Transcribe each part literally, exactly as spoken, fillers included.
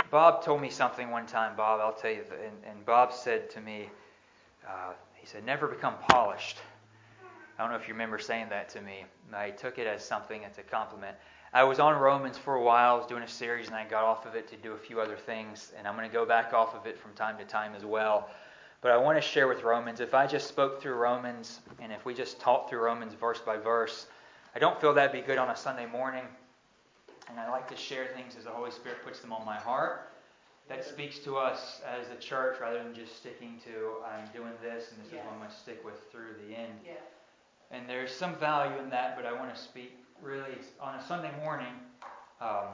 Bob told me something one time, Bob, I'll tell you, and, and Bob said to me, uh, he said, never become polished. I don't know if you remember saying that to me. I took it as something, it's a compliment. I was on Romans for a while, I was doing a series, and I got off of it to do a few other things, and I'm going to go back off of it from time to time as well. But I want to share with Romans, if I just spoke through Romans, and if we just talked through Romans verse by verse, I don't feel that'd be good on a Sunday morning. And I like to share things as the Holy Spirit puts them on my heart. That speaks to us as a church rather than just sticking to, I'm doing this and this yes. is what I'm going to stick with through the end. Yeah. And there's some value in that, but I want to speak really on a Sunday morning. Um,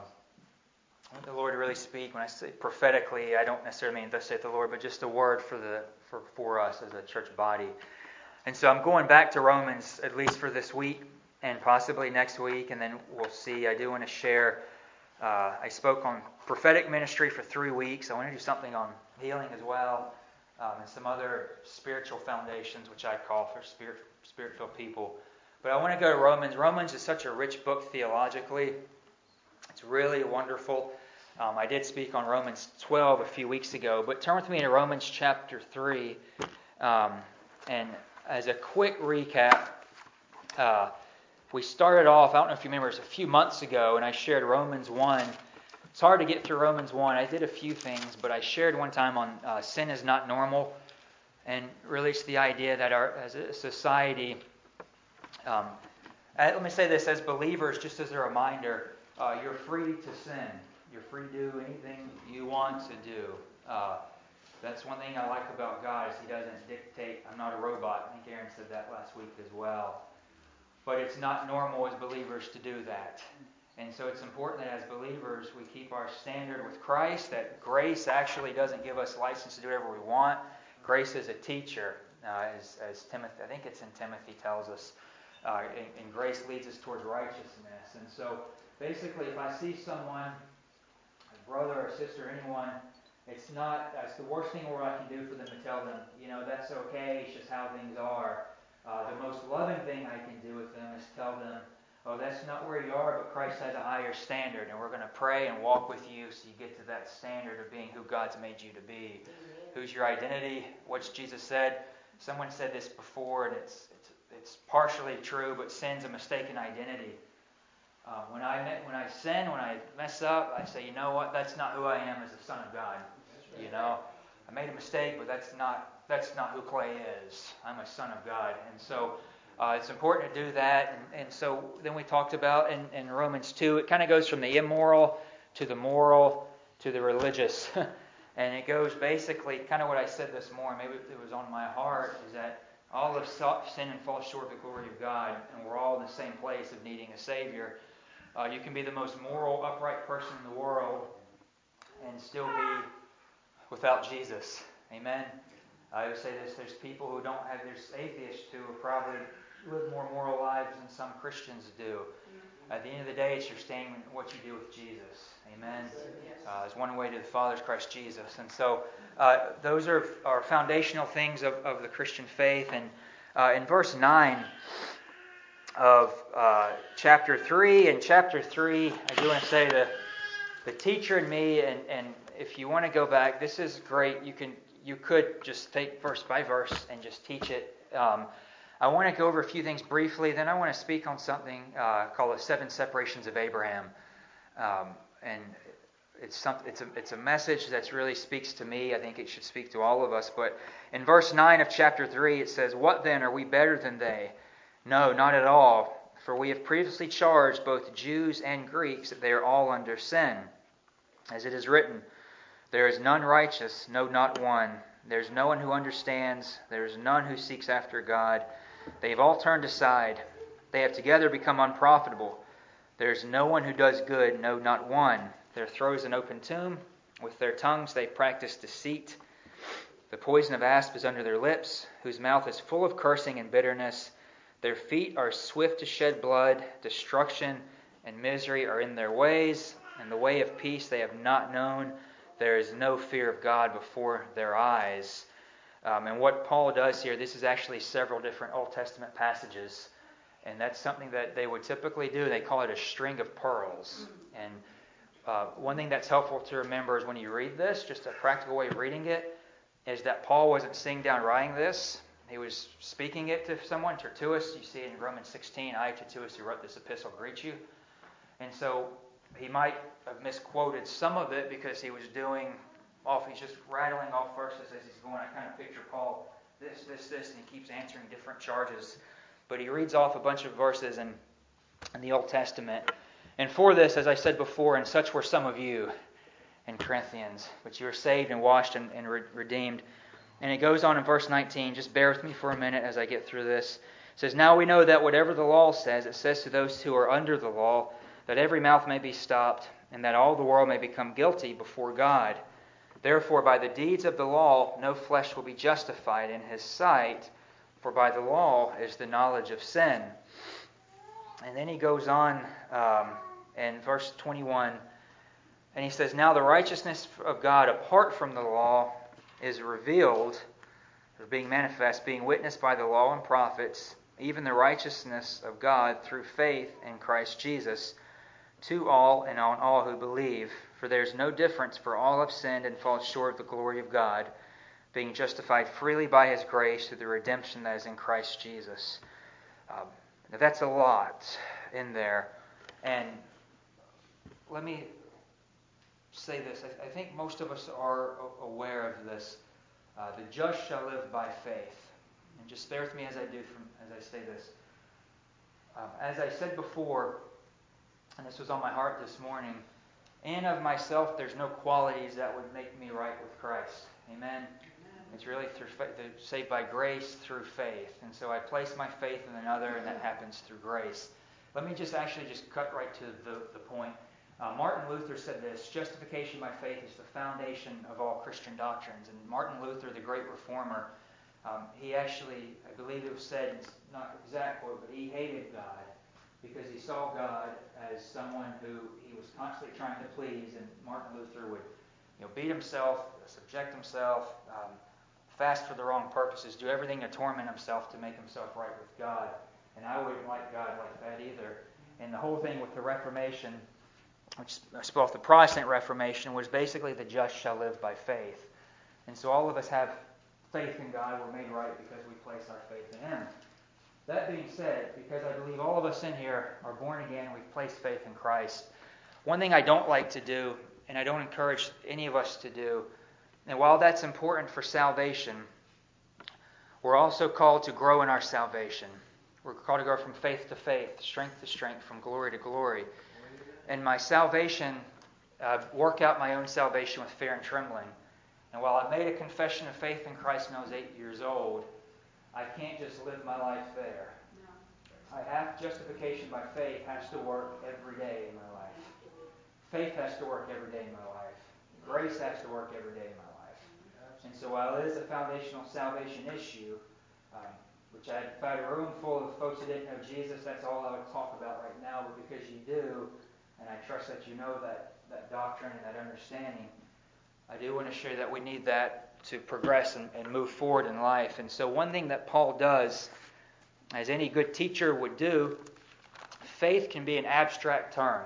I want the Lord to really speak. When I say prophetically, I don't necessarily mean thus saith the Lord, but just a word for the for, for us as a church body. And so I'm going back to Romans at least for this week. And possibly next week, and then we'll see. I do want to share, uh, I spoke on prophetic ministry for three weeks. I want to do something on healing as well, um, and some other spiritual foundations, which I call for spirit, spirit-filled people. But I want to go to Romans. Romans is such a rich book theologically. It's really wonderful. Um, I did speak on Romans twelve a few weeks ago, but turn with me to Romans chapter three. Um, and as a quick recap, uh, we started off, I don't know if you remember, it was a few months ago, and I shared Romans one. It's hard to get through Romans one. I did a few things, but I shared one time on uh, sin is not normal, and really it's the idea that our as a society, um, let me say this, as believers, just as a reminder, uh, you're free to sin. You're free to do anything you want to do. Uh, that's one thing I like about God is He doesn't dictate. I'm not a robot. I think Aaron said that last week as well. But it's not normal as believers to do that. And so it's important that as believers we keep our standard with Christ, that grace actually doesn't give us license to do whatever we want. Grace is a teacher, uh, as, as Timothy, I think it's in Timothy tells us, uh, and, and grace leads us towards righteousness. And so basically if I see someone, a brother or sister, anyone, it's not, it's the worst thing what I can do for them to tell them, you know, that's okay, it's just how things are. Uh, the most loving thing I can do with them is tell them, oh, that's not where you are, but Christ has a higher standard, and we're going to pray and walk with you so you get to that standard of being who God's made you to be. Amen. Who's your identity? What's Jesus said? Someone said this before, and it's it's, it's partially true, but sin's a mistaken identity. Uh, when I when I sin, when I mess up, I say, you know what? That's not who I am as a son of God. Right. You know, I made a mistake, but that's not that's not who Clay is. I'm a son of God, and so uh, it's important to do that. And, and so then we talked about in, in Romans two, it kind of goes from the immoral to the moral to the religious, and it goes basically kind of what I said this morning. Maybe it was on my heart is that all of sin and fall short of the glory of God, and we're all in the same place of needing a Savior. Uh, you can be the most moral, upright person in the world and still be without Jesus. Amen. I would say this, there's people who don't have, there's atheists who probably live more moral lives than some Christians do. At the end of the day, it's your standing in what you do with Jesus. Amen. Uh, there's one way to the Father, is Christ Jesus. And so uh, those are, are foundational things of, of the Christian faith. And uh, in verse nine of uh, chapter three, in chapter three, I do want to say the, the teacher in me, and, and if you want to go back, this is great. You can You could just take verse by verse and just teach it. Um, I want to go over a few things briefly. Then I want to speak on something uh, called the seven separations of Abraham. Um, and it's some, it's a it's a message that really speaks to me. I think it should speak to all of us. But in verse nine of chapter three, it says, "What then? Are we better than they? No, not at all. For we have previously charged both Jews and Greeks that they are all under sin. As it is written, there is none righteous, no, not one. There is no one who understands. There is none who seeks after God. They have all turned aside. They have together become unprofitable. There is no one who does good, no, not one. Their throat is an open tomb. With their tongues they practice deceit. The poison of asp is under their lips, whose mouth is full of cursing and bitterness. Their feet are swift to shed blood. Destruction and misery are in their ways, and the way of peace they have not known. There is no fear of God before their eyes." Um, and what Paul does here, this is actually several different Old Testament passages. And that's something that they would typically do. They call it a string of pearls. And uh, one thing that's helpful to remember is when you read this, just a practical way of reading it, is that Paul wasn't sitting down writing this. He was speaking it to someone, Tertullus. You see it in Romans sixteen. I, Tertullus, who wrote this epistle, greet you. And so he might have misquoted some of it because he was doing off, he's just rattling off verses as he's going. I kind of picture Paul, this, this, this, and he keeps answering different charges. But he reads off a bunch of verses in, in the Old Testament. And for this, as I said before, and such were some of you in Corinthians, but you were saved and washed and, and re- redeemed. And it goes on in verse nineteen. Just bear with me for a minute as I get through this. It says, now we know that whatever the law says, it says to those who are under the law, that every mouth may be stopped, and that all the world may become guilty before God. Therefore, by the deeds of the law, no flesh will be justified in his sight, for by the law is the knowledge of sin. And then he goes on um, in verse twenty-one, and he says, now the righteousness of God apart from the law is revealed, or being manifest, being witnessed by the law and prophets, even the righteousness of God through faith in Christ Jesus, to all and on all who believe. For there is no difference, for all have sinned and fall short of the glory of God, being justified freely by his grace through the redemption that is in Christ Jesus. Um, now that's a lot in there. And let me say this. I, I think most of us are aware of this. Uh, the just shall live by faith. And just bear with me as I do from as I say this. Um, as I said before, and this was on my heart this morning, in of myself there's no qualities that would make me right with Christ. Amen? Amen. It's really through faith, saved by grace through faith. And so I place my faith in another, and that happens through grace. Let me just actually just cut right to the, the point. Uh, Martin Luther said this, justification by faith is the foundation of all Christian doctrines. And Martin Luther, the great reformer, um, he actually, I believe it was said, it's not exact quote, but he hated God because he saw God as someone who he was constantly trying to please. And Martin Luther would you know, beat himself, subject himself, um, fast for the wrong purposes, do everything to torment himself to make himself right with God. And I wouldn't like God like that either. And the whole thing with the Reformation, which I suppose the Protestant Reformation, was basically the just shall live by faith. And so all of us have faith in God. We're made right because we place our faith in Him. That being said, because I believe all of us in here are born again, we've placed faith in Christ. One thing I don't like to do, and I don't encourage any of us to do, and while that's important for salvation, we're also called to grow in our salvation. We're called to grow from faith to faith, strength to strength, from glory to glory. And my salvation, uh, work out my own salvation with fear and trembling. And while I made a confession of faith in Christ when I was eight years old, I can't just live my life there. No. I have justification by faith has to work every day in my life. Faith has to work every day in my life. Grace has to work every day in my life. And so while it is a foundational salvation issue, um, which I, if I had a room full of folks who didn't know Jesus, that's all I would talk about right now. But because you do, and I trust that you know that, that doctrine and that understanding, I do want to share that we need that to progress and, and move forward in life. And so one thing that Paul does, as any good teacher would do, faith can be an abstract term.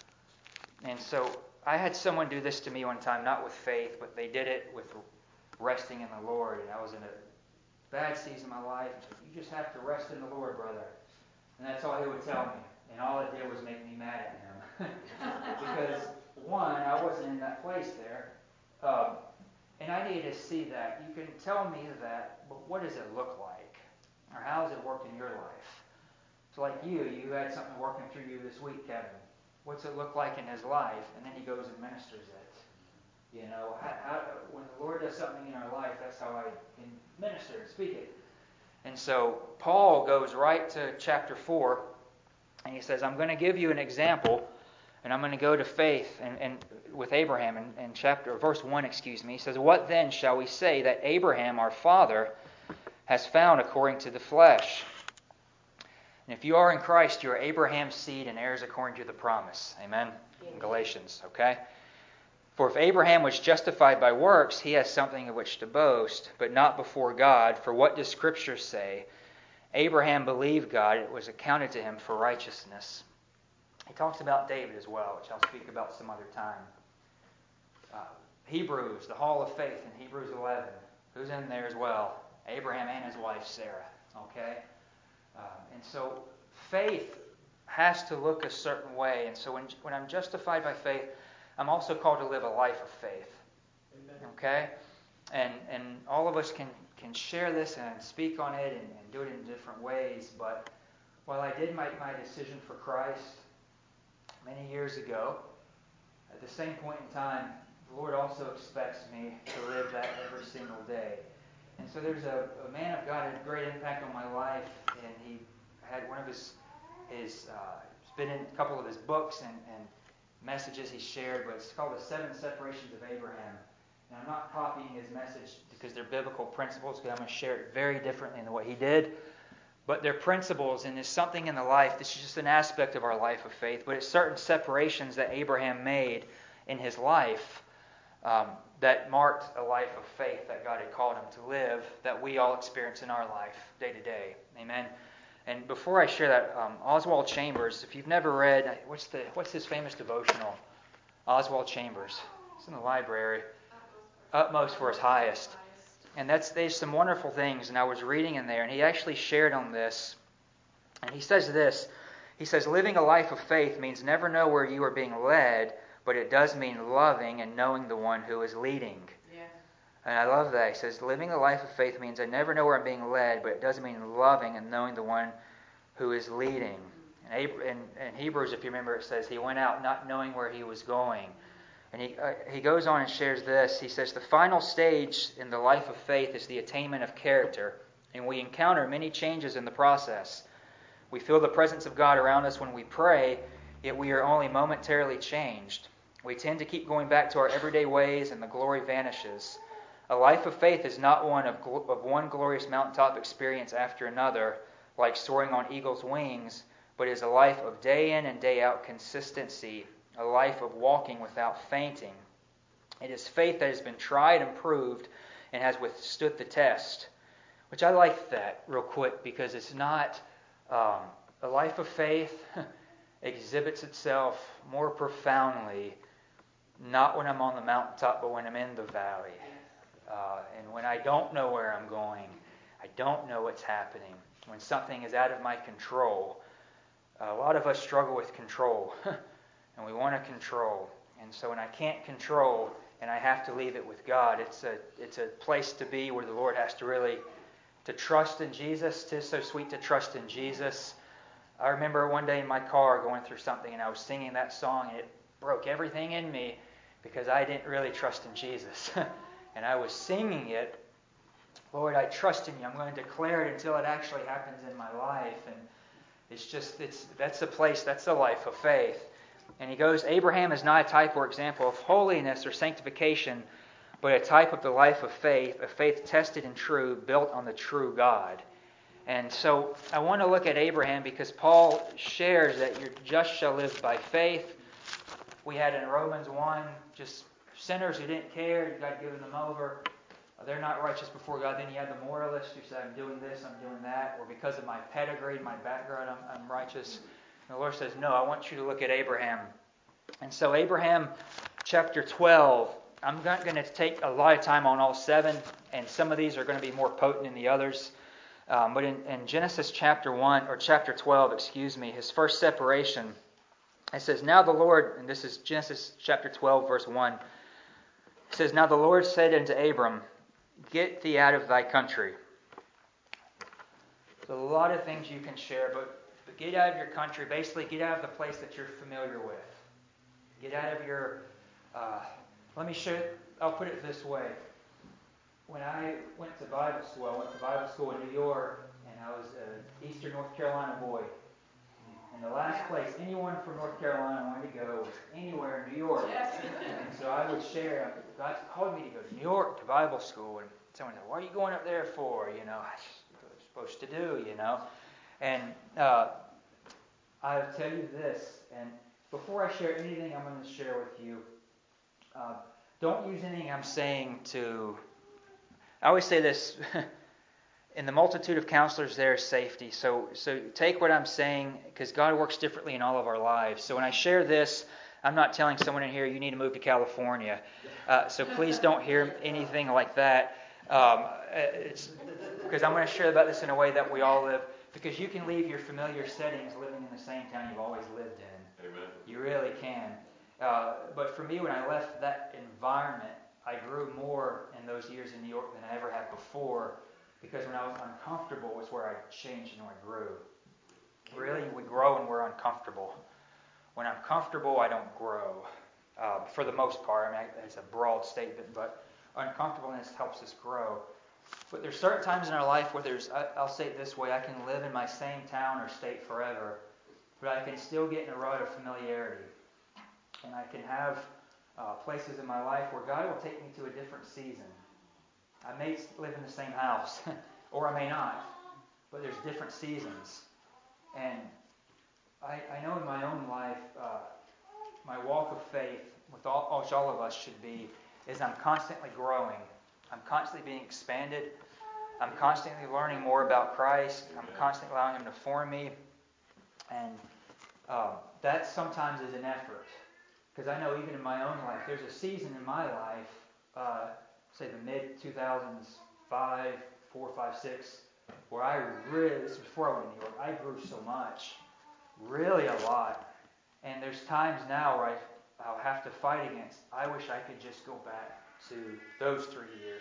And so I had someone do this to me one time, not with faith, but they did it with resting in the Lord. And I was in a bad season of my life. You just have to rest in the Lord, brother. And that's all he would tell me. And all it did was make me mad at him. Because, one, I wasn't in that place there. Um, and I needed to see that. You can tell me that, but what does it look like? Or how does it work in your life? So like you, you had something working through you this week, Kevin. What's it look like in his life? And then he goes and ministers it. You know, how, how, when the Lord does something in our life, that's how I can minister and speak it. And so Paul goes right to chapter four, and he says, I'm going to give you an example, and I'm going to go to faith and, and with Abraham in, in chapter verse one, excuse me. He says, what then shall we say that Abraham, our father, has found according to the flesh? And if you are in Christ, you are Abraham's seed and heirs according to the promise. Amen? In Galatians, okay? For if Abraham was justified by works, he has something of which to boast, but not before God. For what does Scripture say? Abraham believed God, it was accounted to him for righteousness. he talks about David as well, which I'll speak about some other time. Uh, Hebrews, the Hall of Faith in Hebrews eleven. Who's in there as well? Abraham and his wife Sarah. Okay? Um, and so faith has to look a certain way. And so when, when I'm justified by faith, I'm also called to live a life of faith. Amen. Okay? And and all of us can, can share this and speak on it and, and do it in different ways. But while I did make my decision for Christ many years ago, at the same point in time, the Lord also expects me to live that every single day. And so there's a, a man of God who had a great impact on my life, and he had one of his, his uh, it's been in a couple of his books and, and messages he shared, but it's called The Seven Separations of Abraham. And I'm not copying his message because they're biblical principles, because I'm going to share it very differently than what he did. But they're principles, and there's something in the life, this is just an aspect of our life of faith, but it's certain separations that Abraham made in his life um, that marked a life of faith that God had called him to live, that we all experience in our life day to day. Amen. And before I share that, um, Oswald Chambers, if you've never read, what's the what's his famous devotional? Oswald Chambers. It's in the library. Utmost for his highest. And that's there's some wonderful things, and I was reading in there, and he actually shared on this. And he says this. He says, living a life of faith means never know where you are being led, but it does mean loving and knowing the one who is leading. Yeah. And I love that. He says, living a life of faith means I never know where I'm being led, but it does mean loving and knowing the one who is leading. And in, in Hebrews, if you remember, it says he went out not knowing where he was going. And he uh, he goes on and shares this. He says, the final stage in the life of faith is the attainment of character, and we encounter many changes in the process. We feel the presence of God around us when we pray, yet we are only momentarily changed. We tend to keep going back to our everyday ways, and the glory vanishes. A life of faith is not one of, gl- of one glorious mountaintop experience after another, like soaring on eagle's wings, but is a life of day in and day out consistency, a life of walking without fainting. It is faith that has been tried and proved and has withstood the test. Which I like that real quick, because it's not um, a life of faith exhibits itself more profoundly not when I'm on the mountaintop, but when I'm in the valley. Uh, and when I don't know where I'm going, I don't know what's happening. When something is out of my control, a lot of us struggle with control. And we want to control. And so when I can't control and I have to leave it with God, it's a it's a place to be where the Lord has to really to trust in Jesus. 'Tis so sweet to trust in Jesus. I remember one day in my car going through something, and I was singing that song, and it broke everything in me because I didn't really trust in Jesus. And I was singing it, Lord, I trust in you. I'm going to declare it until it actually happens in my life. And it's just it's that's a place, that's a life of faith. And he goes, Abraham is not a type or example of holiness or sanctification, but a type of the life of faith, a faith tested and true, built on the true God. And so I want to look at Abraham because Paul shares that your just shall live by faith. We had in Romans one, just sinners who didn't care, God given them over. They're not righteous before God. Then you had the moralist who said, I'm doing this, I'm doing that, or because of my pedigree, my background, I'm, I'm righteous. And the Lord says, no, I want you to look at Abraham. And so Abraham chapter twelve, I'm not going to take a lot of time on all seven, and some of these are going to be more potent than the others. Um, but in, in Genesis chapter one, or chapter twelve, excuse me, his first separation, it says, now the Lord, and this is Genesis chapter twelve, verse one, it says, now the Lord said unto Abram, get thee out of thy country. There's a lot of things you can share, but But get out of your country. Basically, get out of the place that you're familiar with. Get out of your... Uh, let me show... I'll put it this way. When I went to Bible school, I went to Bible school in New York, and I was an Eastern North Carolina boy. And the last place anyone from North Carolina wanted to go was anywhere in New York. And so I would share, God called me to go to New York to Bible school. And someone said, what are you going up there for? You know, that's what I'm supposed to do, you know. And uh, I'll tell you this, and before I share anything I'm going to share with you, uh, don't use anything I'm saying to... I always say this, in the multitude of counselors there is safety. So, so take what I'm saying, because God works differently in all of our lives. So when I share this, I'm not telling someone in here you need to move to California. Uh, so please don't hear anything like that. Um, it's, because I'm going to share about this in a way that we all live. Because you can leave your familiar settings living in the same town you've always lived in. Amen. You really can. Uh, but for me, when I left that environment, I grew more in those years in New York than I ever have before. Because when I was uncomfortable was where I changed and where I grew. Really, we grow when we're uncomfortable. When I'm comfortable, I don't grow. Uh, for the most part, I mean, it's a broad statement, but uncomfortableness helps us grow. But there's certain times in our life where there's, I, I'll say it this way, I can live in my same town or state forever, but I can still get in a rut of familiarity. And I can have uh, places in my life where God will take me to a different season. I may live in the same house, or I may not, but there's different seasons. And I, I know in my own life, uh, my walk of faith, with all, which all of us should be, is I'm constantly growing. I'm constantly being expanded. I'm constantly learning more about Christ. I'm constantly allowing Him to form me. And um, that sometimes is an effort. Because I know even in my own life, there's a season in my life, uh, say the mid two thousands, five, four, five, six, where I really, this is before I went to New York, I grew so much. Really a lot. And there's times now where I, I'll have to fight against, I wish I could just go back to those three years.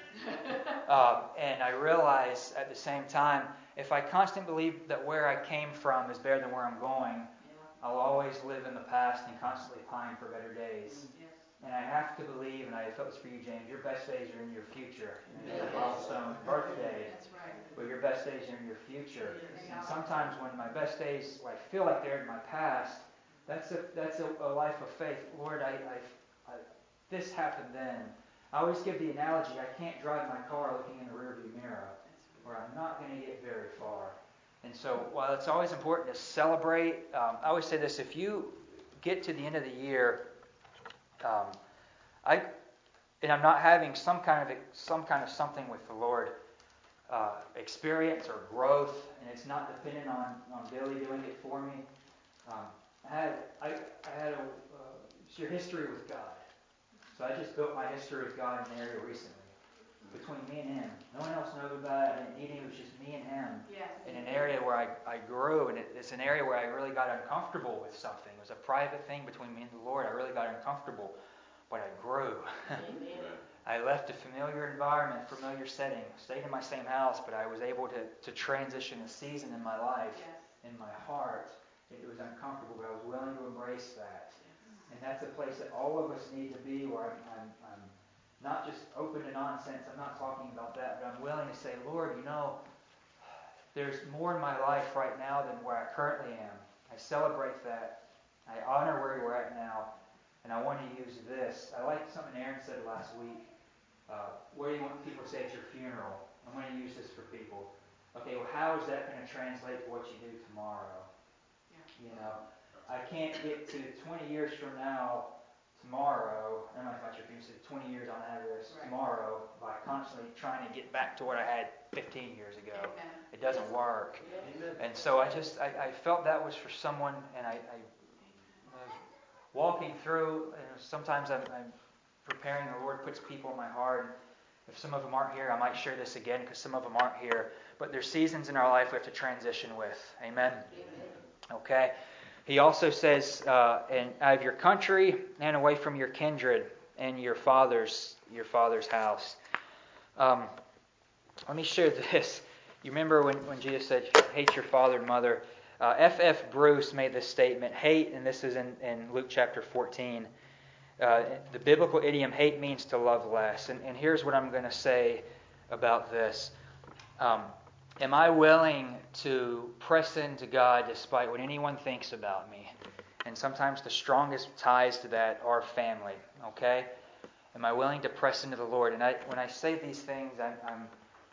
um, and I realize at the same time, if I constantly believe that where I came from is better than where I'm going, yeah. I'll always live in the past and constantly pine for better days. Yes. And I have to believe, and I felt this for you, James, your best days are in your future. Yes. Your milestone birthday, that's right. But your best days are in your future. Yes. And sometimes when my best days, well, I feel like they're in my past, that's a that's a, a life of faith. Lord, I, I, I this happened then. I always give the analogy, I can't drive my car looking in the rearview mirror, or I'm not going to get very far. And so while it's always important to celebrate, um, I always say this, if you get to the end of the year, um, I and I'm not having some kind of some kind of something with the Lord, uh, experience or growth, and it's not dependent on, on Billy doing it for me. Um, I had I, I had a uh, your history with God. So I just built my history with God in an area recently. Between me and Him. No one else knows about it. I didn't need Him. It was just me and Him. Yes. In an area where I, I grew. And it, it's an area where I really got uncomfortable with something. It was a private thing between me and the Lord. I really got uncomfortable. But I grew. I left a familiar environment, familiar setting. Stayed in my same house. But I was able to, to transition a season in my life. Yes. In my heart. It was uncomfortable. But I was willing to embrace that. And that's a place that all of us need to be, where I'm, I'm, I'm not just open to nonsense. I'm not talking about that, but I'm willing to say, Lord, you know, there's more in my life right now than where I currently am. I celebrate that. I honor where you're at now, and I want to use this. I like something Aaron said last week. Uh, what do you want people to say at your funeral? I'm going to use this for people. Okay, well, how is that going to translate to what you do tomorrow? Yeah. You know, I can't get to twenty years from now, tomorrow, I don't know if your funeral said twenty years on average, right. Tomorrow, by constantly trying to get back to what I had fifteen years ago. Amen. It doesn't work. Amen. And so I just, I, I felt that was for someone, and I, I, I was walking through, and sometimes I'm, I'm preparing, the Lord puts people in my heart. If some of them aren't here, I might share this again, because some of them aren't here. But there's seasons in our life we have to transition with. Amen? Amen. Okay. He also says, uh, and out of your country and away from your kindred and your father's your father's house. Um, let me share this. You remember when, when Jesus said, hate your father and mother? Uh, F F Bruce made this statement, hate, and this is in, in Luke chapter fourteen. Uh, the biblical idiom, hate means to love less. And, and here's what I'm going to say about this. Um, Am I willing to press into God despite what anyone thinks about me? And sometimes the strongest ties to that are family. Okay? Am I willing to press into the Lord? And I, when I say these things, I'm, I'm,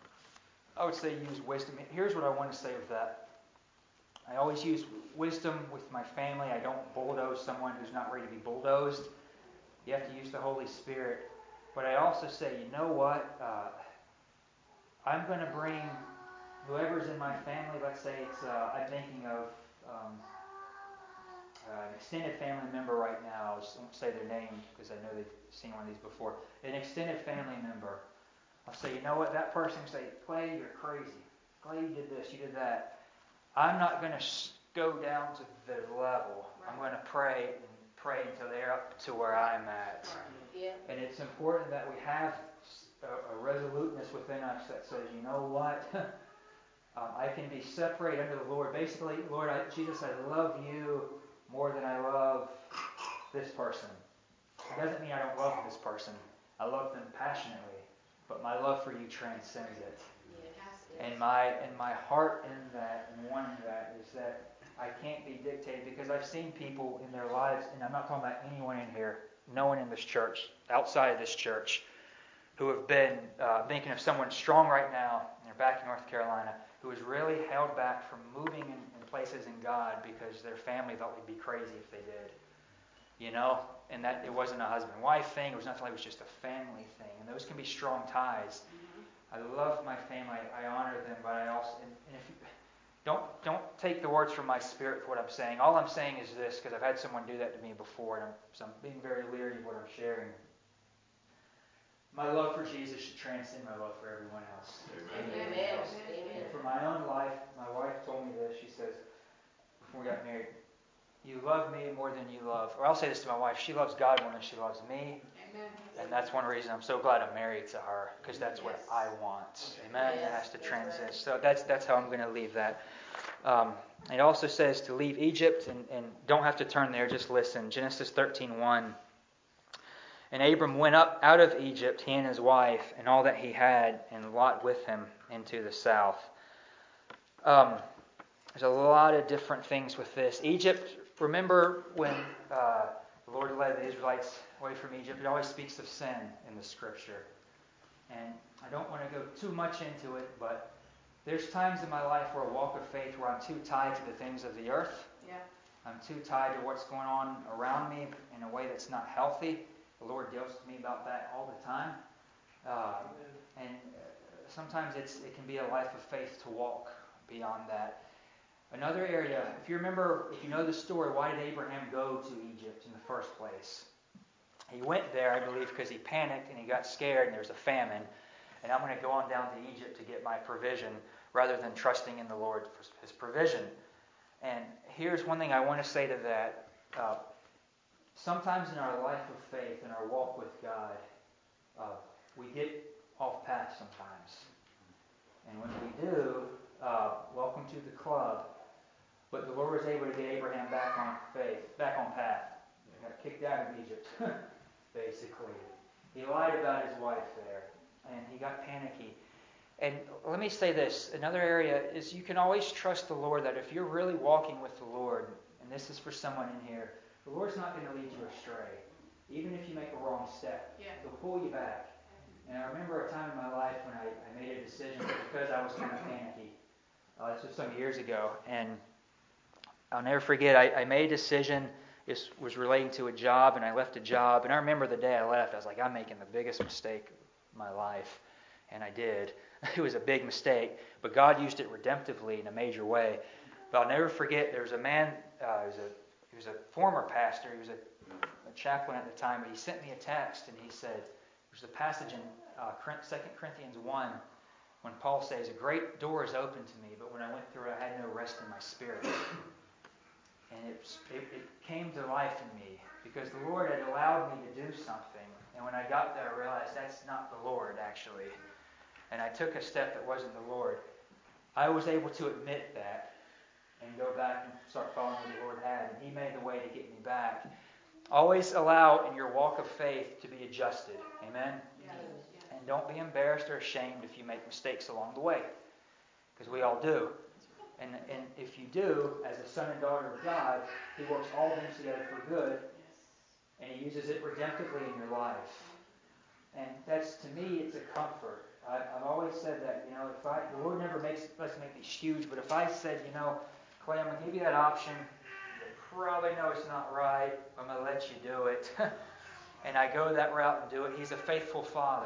I would say use wisdom. Here's what I want to say with that. I always use wisdom with my family. I don't bulldoze someone who's not ready to be bulldozed. You have to use the Holy Spirit. But I also say, you know what? Uh, I'm going to bring whoever's in my family. Let's say it's, uh, I'm thinking of um, uh, an extended family member right now. I just won't say their name because I know they've seen one of these before. An extended family member. I'll say, you know what, that person will say, Clay, you're crazy. Clay, you did this, you did that. I'm not going to go down to their level. Right. I'm going to pray and pray until they're up to where I'm at. Right. Yeah. And it's important that we have a, a resoluteness within us that says, you know what, um, I can be separated under the Lord. Basically, Lord, I, Jesus, I love you more than I love this person. It doesn't mean I don't love this person. I love them passionately. But my love for you transcends it. And my and my heart in that and wanting that is that I can't be dictated, because I've seen people in their lives, and I'm not talking about anyone in here, no one in this church, outside of this church, who have been uh, thinking of someone strong right now, and they're back in North Carolina, who is really held back from moving in, in places in God because their family thought they'd be crazy if they did. You know? And that it wasn't a husband-wife thing. It was nothing like it was just a family thing. And those can be strong ties. Mm-hmm. I love my family. I honor them. But I also... And, and if you, don't, don't take the words from my spirit for what I'm saying. All I'm saying is this, because I've had someone do that to me before, and I'm, so I'm being very leery of what I'm sharing. My love for Jesus should transcend my love for everyone else. Amen. Amen. Else. And for my own life, my wife told me this. She says, before we got married, you love me more than you love, or I'll say this to my wife, she loves God more than she loves me. Amen. And that's one reason I'm so glad I'm married to her, because that's what yes. I want. Amen. Yes. It has to transcend. So that's that's how I'm going to leave that. Um, it also says to leave Egypt, and, and don't have to turn there, just listen. Genesis thirteen one. And Abram went up out of Egypt, he and his wife, and all that he had, and Lot with him into the south. Um, there's a lot of different things with this. Egypt, remember when uh, the Lord led the Israelites away from Egypt, it always speaks of sin in the Scripture. And I don't want to go too much into it, but there's times in my life where I walk of faith where I'm too tied to the things of the earth. Yeah. I'm too tied to what's going on around me in a way that's not healthy. The Lord deals with me about that all the time. Uh, and sometimes it's it can be a life of faith to walk beyond that. Another area, if you remember, if you know the story, why did Abraham go to Egypt in the first place? He went there, I believe, because he panicked and he got scared and there was a famine. And I'm going to go on down to Egypt to get my provision rather than trusting in the Lord for his provision. And here's one thing I want to say to that. Uh, sometimes in our life of faith, in our walk with God, uh, we get off path sometimes. And when we do, uh, welcome to the club. But the Lord was able to get Abraham back on faith, back on path. He got kicked out of Egypt, basically. He lied about his wife there, and he got panicky. And let me say this. Another area is you can always trust the Lord that if you're really walking with the Lord, and this is for someone in here, the Lord's not going to lead you astray. Even if you make a wrong step, yeah. He'll pull you back. And I remember a time in my life when I, I made a decision because I was kind of panicky. Uh, this was some years ago, and I'll never forget, I, I made a decision. It was relating to a job, and I left a job. And I remember the day I left, I was like, I'm making the biggest mistake of my life. And I did. It was a big mistake, but God used it redemptively in a major way. But I'll never forget, there was a man, uh, he was a, he was a former pastor, he was a, a chaplain at the time, but he sent me a text, and he said, there's a passage in uh, Second Corinthians one, when Paul says, a great door is open to me, but when I went through it, I had no rest in my spirit. And it, it, it came to life in me because the Lord had allowed me to do something. And when I got there, I realized that's not the Lord, actually. And I took a step that wasn't the Lord. I was able to admit that and go back and start following what the Lord had. And He made the way to get me back. Always allow in your walk of faith to be adjusted. Amen? Yes. And don't be embarrassed or ashamed if you make mistakes along the way. Because we all do. And, and if you do, as a son and daughter of God, He works all things together for good, and He uses it redemptively in your life. And that's, to me, it's a comfort. I, I've always said that, you know, if I, the Lord never makes us make these huge, but if I said, you know, Clay, I'm going to give you that option, you probably know it's not right, I'm going to let you do it. And I go that route and do it. He's a faithful Father, and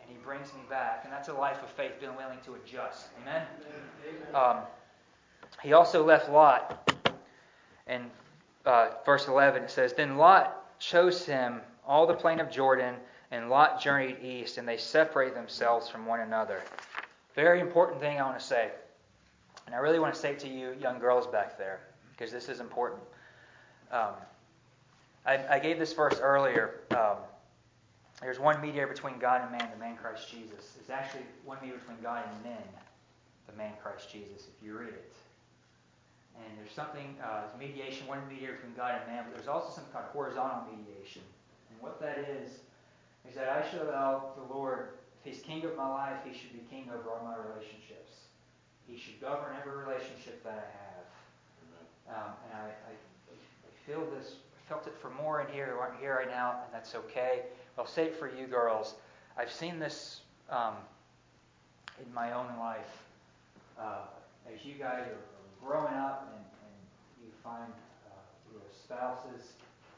and He brings me back. And that's a life of faith, being willing to adjust. Amen? Um, he also left Lot. In uh, verse eleven, it says, Then Lot chose him all the plain of Jordan, and Lot journeyed east, and they separated themselves from one another. Very important thing I want to say. And I really want to say to you young girls back there, because this is important. Um, I, I gave this verse earlier. Um, there's one mediator between God and man, the man Christ Jesus. There's actually one mediator between God and men, the man Christ Jesus, if you read it. And there's something, uh, mediation, one mediator between God and man, but there's also something called horizontal mediation. And what that is, is that I should allow the Lord, if He's king of my life, He should be king over all my relationships. He should govern every relationship that I have. Um, and I, I, I feel this, I felt it for more in here who aren't here right now, and that's okay. I'll say it for you girls. I've seen this um, in my own life. Uh, as you guys are growing up and, and you find uh, your spouses,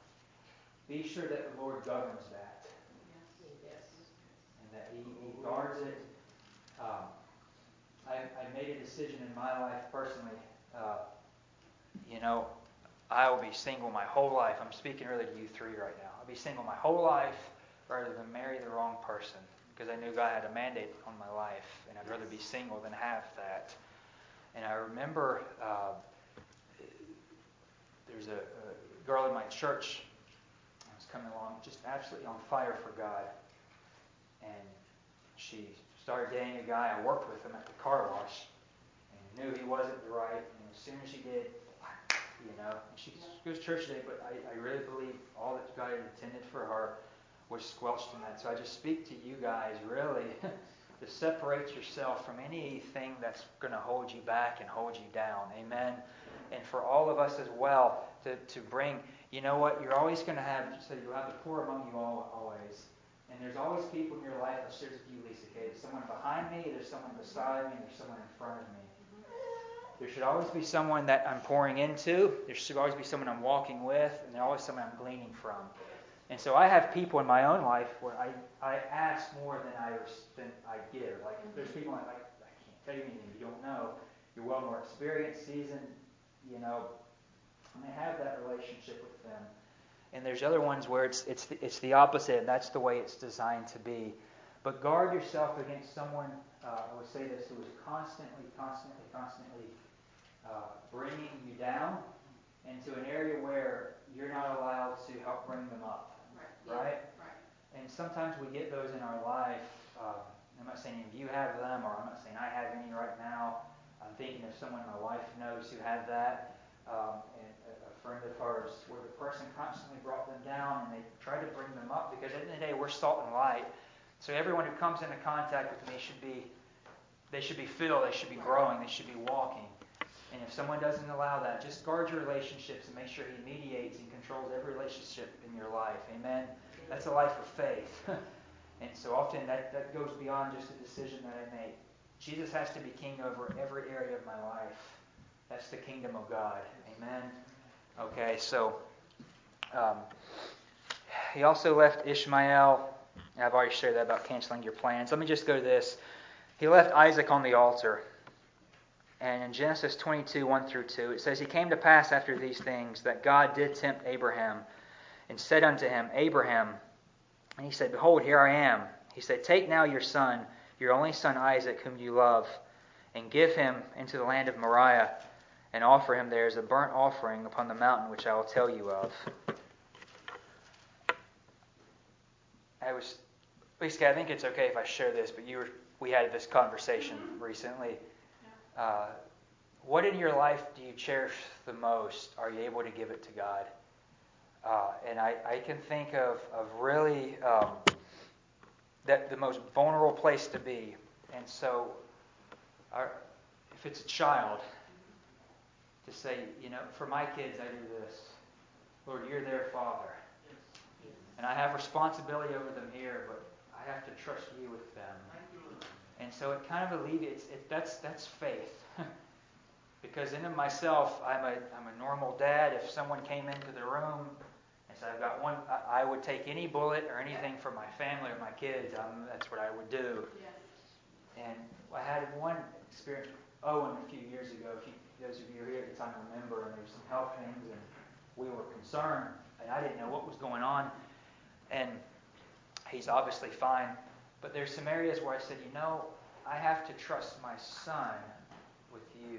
be sure that the Lord governs that. Yes. And that He, he guards it. Um, I, I made a decision in my life personally. Uh, you know, I will be single my whole life. I'm speaking really to you three right now. I'll be single my whole life rather than marry the wrong person, because I knew God had a mandate on my life, and I'd rather be single than have that. And I remember uh, there's a, a girl in my church that was coming along just absolutely on fire for God. And she started dating a guy. I worked with him at the car wash and knew he wasn't the right. And as soon as she did, you know, and she goes to church today, but I, I really believe all that God had intended for her was squelched in that. So I just speak to you guys, really, to separate yourself from anything that's going to hold you back and hold you down. Amen. And for all of us as well, to, to bring, you know what, you're always going to have, so you'll have the poor among you all, always. And there's always people in your life, I'll share with you, Lisa, okay? There's someone behind me, there's someone beside me, and there's someone in front of me. There should always be someone that I'm pouring into. There should always be someone I'm walking with, and there's always someone I'm gleaning from. And so I have people in my own life where I, I ask more than I than I give. Like there's people like, I, I can't tell you anything you don't know. You're well more experienced, seasoned, you know. And I have that relationship with them. And there's other ones where it's it's the, it's the opposite, and that's the way it's designed to be. But guard yourself against someone, uh, I would say this, who is constantly, constantly, constantly uh, bringing you down into an area where you're not allowed to help bring them up. Right? Right? Right. And sometimes we get those in our life. Um, I'm not saying if you have them, or I'm not saying I have any right now. I'm thinking of someone my wife knows who had that. Um, and a, a friend of hers, where the person constantly brought them down, and they tried to bring them up, because at the end of the day, we're salt and light. So everyone who comes into contact with me should be, they should be filled, they should be growing, they should be walking. And if someone doesn't allow that, just guard your relationships and make sure He mediates and controls every relationship in your life. Amen? That's a life of faith. And so often that, that goes beyond just a decision that I make. Jesus has to be king over every area of my life. That's the kingdom of God. Amen? Okay, so um, He also left Ishmael. I've already shared that about canceling your plans. Let me just go to this. He left Isaac on the altar. And in Genesis twenty-two, one through two, it says, He came to pass after these things that God did tempt Abraham, and said unto him, Abraham, and he said, Behold, here I am. He said, Take now your son, your only son Isaac, whom you love, and give him into the land of Moriah, and offer him there as a burnt offering upon the mountain which I will tell you of. I was, Lisa, I think it's okay if I share this, but you were, we had this conversation recently. Uh, what in your life do you cherish the most? Are you able to give it to God? Uh, and I, I can think of, of really um, that the most vulnerable place to be. And so, our, if it's a child, to say, you know, for my kids, I do this. Lord, you're their Father. And I have responsibility over them here, but I have to trust you with them. And so it kind of alleviates, it, that's that's faith. Because in and myself, I'm a I'm a normal dad. If someone came into the room and said, I've got one, I, I would take any bullet or anything for my family or my kids. Um, that's what I would do. Yes. And I had one experience with Owen a few years ago. If you, those of you who are here at the time remember, and there were some health things, and we were concerned, and I didn't know what was going on. And he's obviously fine. But there's some areas where I said, you know, I have to trust my son with you.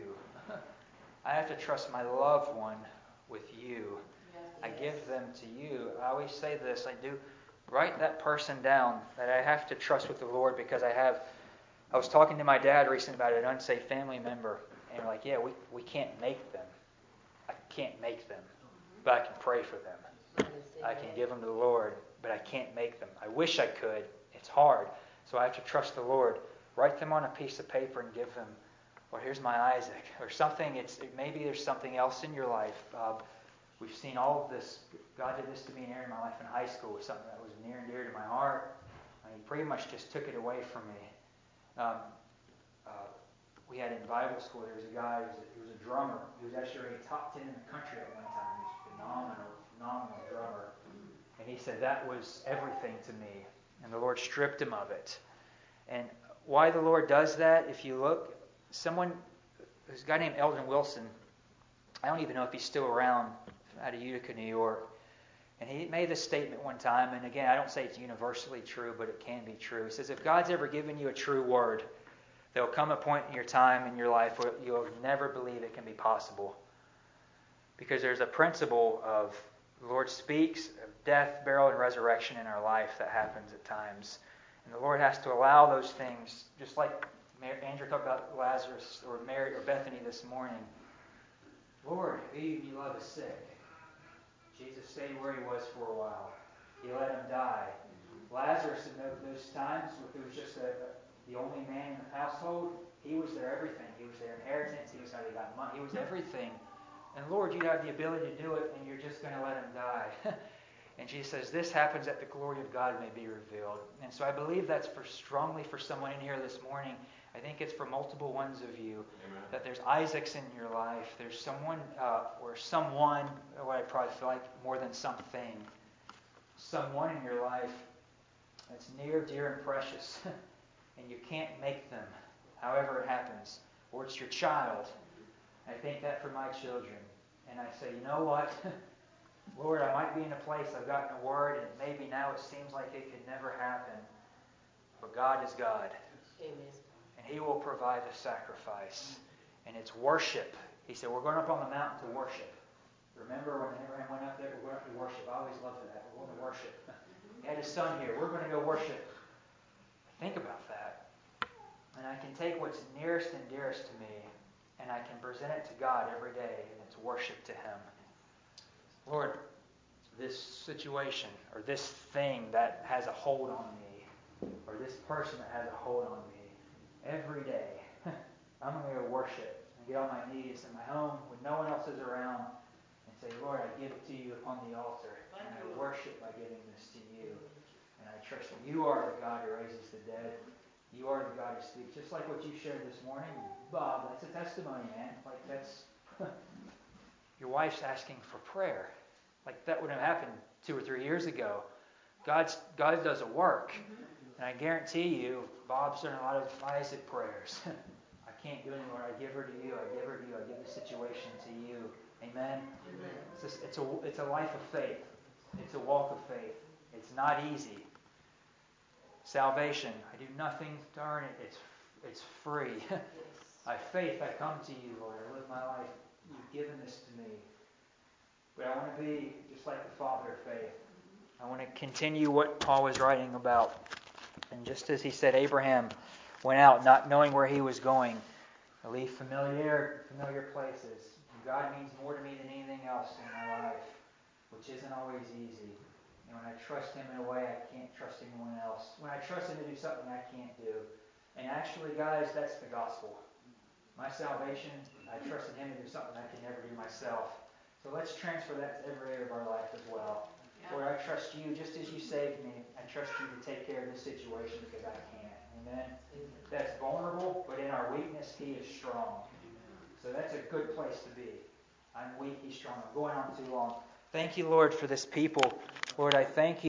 I have to trust my loved one with you. Yes. I give them to you. I always say this. I do write that person down that I have to trust with the Lord, because I have. I was talking to my dad recently about an unsafe family member, and we're like, yeah, we, we can't make them. I can't make them, but I can pray for them. I can give them to the Lord, but I can't make them. I wish I could. It's hard. So I have to trust the Lord. Write them on a piece of paper and give them, well, here's my Isaac. Or something. It's maybe there's something else in your life. Uh, we've seen all of this. God did this to me and Aaron in my life in high school. It was something that was near and dear to my heart. And He pretty much just took it away from me. Um, uh, we had in Bible school, there was a guy who was a, he was a drummer. He was actually rated top ten in the country at one time. He was a phenomenal, phenomenal drummer. And he said that was everything to me. And the Lord stripped him of it. And why the Lord does that, if you look, someone, there's a guy named Eldon Wilson. I don't even know if he's still around, out of Utica, New York. And he made this statement one time, and again, I don't say it's universally true, but it can be true. He says, if God's ever given you a true word, there will come a point in your time, in your life, where you'll never believe it can be possible. Because there's a principle of the Lord speaks of death, burial, and resurrection in our life that happens at times. And the Lord has to allow those things, just like Andrew talked about Lazarus or Mary or Bethany this morning. Lord, who you love is sick. Jesus stayed where he was for a while. He let him die. Lazarus, in those times, if it was just a, the only man in the household, he was their everything. He was their inheritance. He was how they got money. He was everything. And Lord, you have the ability to do it, and you're just going to let him die. And Jesus says, this happens that the glory of God may be revealed. And so I believe that's for strongly for someone in here this morning. I think it's for multiple ones of you. Amen. That there's Isaacs in your life. There's someone, uh, or someone, what I probably feel like more than something, someone in your life that's near, dear, and precious. And you can't make them, however it happens. Or it's your child. I think that for my children. And I say, you know what? Lord, I might be in a place I've gotten a word, and maybe now it seems like it could never happen. But God is God. Amen. And He will provide the sacrifice. And it's worship. He said, we're going up on the mountain to worship. Remember when Abraham went up there, we're going up to worship. I always loved that. We're going to worship. He had his son here. We're going to go worship. Think about that. And I can take what's nearest and dearest to me, and I can present it to God every day, and it's worship to Him. Lord, this situation or this thing that has a hold on me, or this person that has a hold on me, every day, I'm going to go worship and get on my knees in my home when no one else is around and say, Lord, I give it to you upon the altar, and I worship by giving this to you. And I trust that you are the God who raises the dead. You are the God who speaks. Just like what you shared this morning, Bob, that's a testimony, man. Like that's... Your wife's asking for prayer. Like that wouldn't have happened two or three years ago. God's, God does a work. And I guarantee you, Bob's done a lot of Isaac prayers. I can't do it anymore. I give her to you. I give her to you. I give the situation to you. Amen? Amen. It's, just, it's, a, it's a life of faith. It's a walk of faith. It's not easy. Salvation, I do nothing to earn it. It's, it's free. By faith, I come to you, Lord. I live my life. You've given this to me. But I want to be just like the Father of faith. I want to continue what Paul was writing about. And just as he said, Abraham went out not knowing where he was going. to leave familiar, familiar places. And God means more to me than anything else in my life, which isn't always easy. And when I trust Him in a way I can't trust anyone else. When I trust Him to do something I can't do. And actually, guys, that's the gospel. My salvation, I trust in Him to do something I can never do myself. So let's transfer that to every area of our life as well. Yeah. Lord, I trust You just as You saved me. I trust You to take care of this situation because I can't. Amen? That's vulnerable, but in our weakness, He is strong. So that's a good place to be. I'm weak, He's strong. I'm going on too long. Thank you, Lord, for this people. Lord, I thank you.